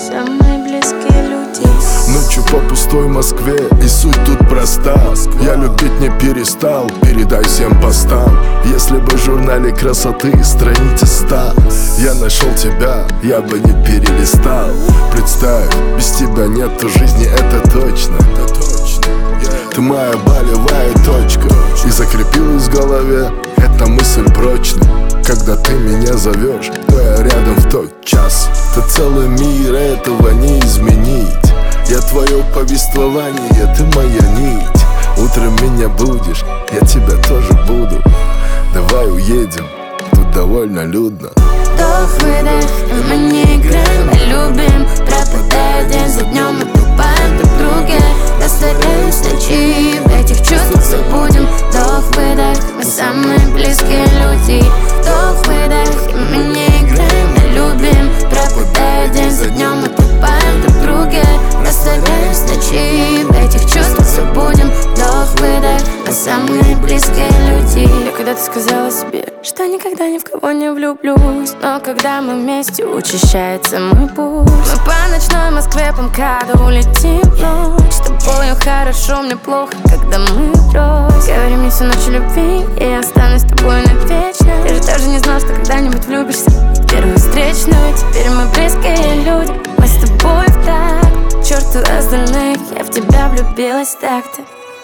самые близкие люди. Ночью по пустой Москве, и суть тут проста. Я любить не перестал, передай всем постам. Если бы в журнале красоты страница 100 я нашел тебя, я бы не перелистал. Представь, без тебя нету жизни, это точно. Ты моя болевая точка, и закрепилась в голове эта мысль прочно. Когда ты меня зовешь, то я рядом в тот час. Ты целый мир, этого не изменить. Я твое повествование, ты моя нить. Утром меня будешь, я тебя тоже буду. Давай уедем, тут довольно людно. Вдох-выдох, и мы не играем, мы любим. Пропадая день за днем, мы тупаем друг друге. Растворяюсь ночи, в этих чувствах забудем. Вдох-выдох, мы самые близкие люди. Вдох-выдох, и мы не играем, мы любим. Пропадая день за днем, мы тупаем друг друге. Растворяюсь ночи, в этих чувствах забудем. Вдох-выдох, мы самые близкие люди. Я когда-то сказала себе, что никогда ни в кого не влюблюсь, но когда мы вместе, учащается мой пульс. Мы по ночной Москве по МКАДу улетим в ночь. С тобою хорошо, мне плохо, когда мы врозь. Говори мне всю ночь о любви, и я останусь с тобой навечно. Ты же даже не знал, что когда-нибудь влюбишься в первую встречную. Теперь мы близкие люди, мы с тобой в такт. К черту остальных, я в тебя влюбилась так-то.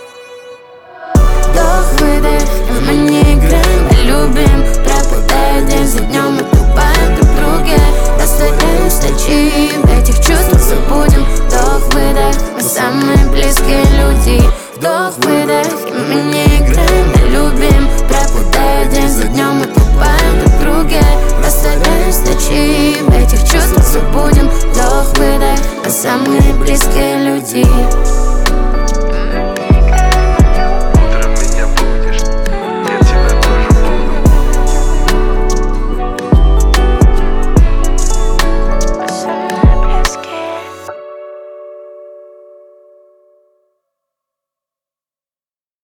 Вдох-выдох, и мы не играем, мы любим. Пропадая день за днем, мы тупаем друг друге. Растворяюсь ночи, в этих чувствах забудем. Вдох-выдох, мы самые близкие люди. Вдох-выдох, и мы не играем, мы любим. Пропадая день за днем, мы тупаем друг друге. Растворяюсь ночи, в этих чувствах забудем. Вдох-выдох, мы самые близкие люди.